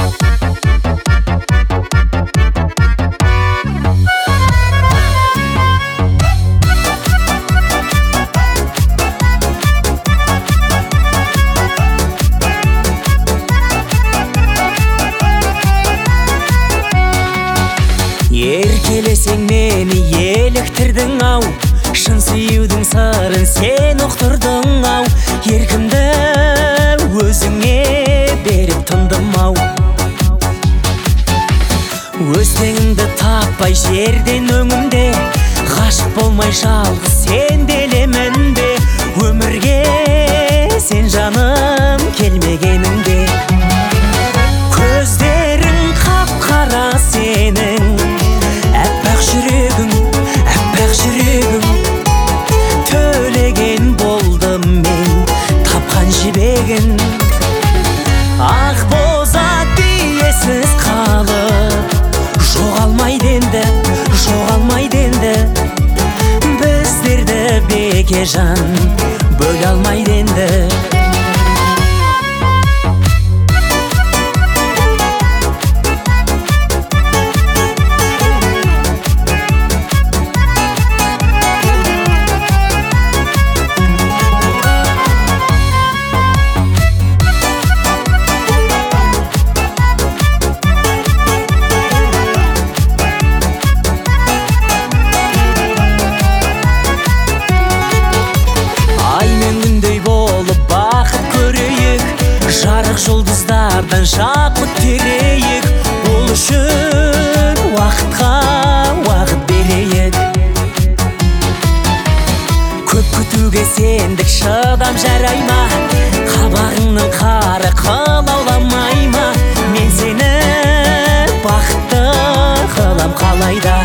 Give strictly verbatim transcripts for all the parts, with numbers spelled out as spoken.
Еркелесең мені еліктірдің ау, шын сүюдің сырын сен ұқтырдың ау. Еркімді өзіңе беріп тындым ау. Өзіңді таппай жерден өңімде, ғашық болмай жалғыз сенделемін бе? Өмірге сен жаным келмегеніңде, көздерің қап-қара сенің, әппақ жүрегің, әппақ жүрегің. Төлеген болдым мен тапқан жібегін. Ақ бозат биесіз қалып жоғалмайды енді, жоғалмайды енді. Біздерді бекежан бөле алмайды енді. Жарық жұлдыздардан шақпыт терейік, ол үшін уақытқа уақыт берейік. Көп күтуге сендік шыдам жарай ма? Қабағыңның қары қылауламай ма? Мен сені бақытты қылам қалайда.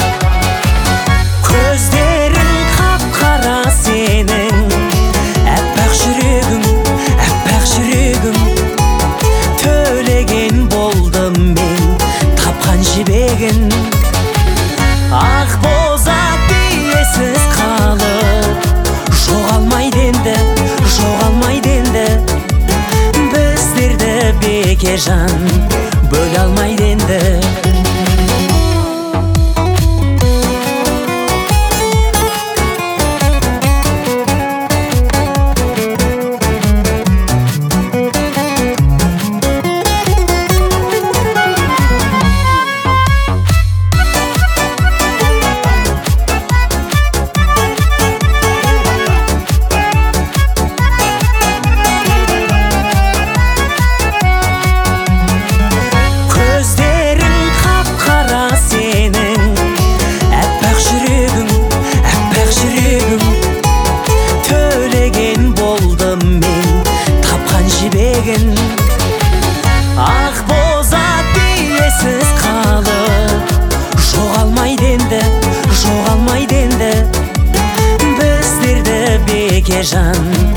Көздерің қап-қара сенің, әппақ жүрегің, әппақ жүрегің. Төлеген болдым мен тапқан жібегін. Ақ бозат биесіз қалып жоғалмайды енді, жоғалмайды енді. Біздерді бекежан бөле алмайды енді. Ақ бозат биесіз қалып жоғалмайды енді, жоғалмайды енді. Біздерді бекежан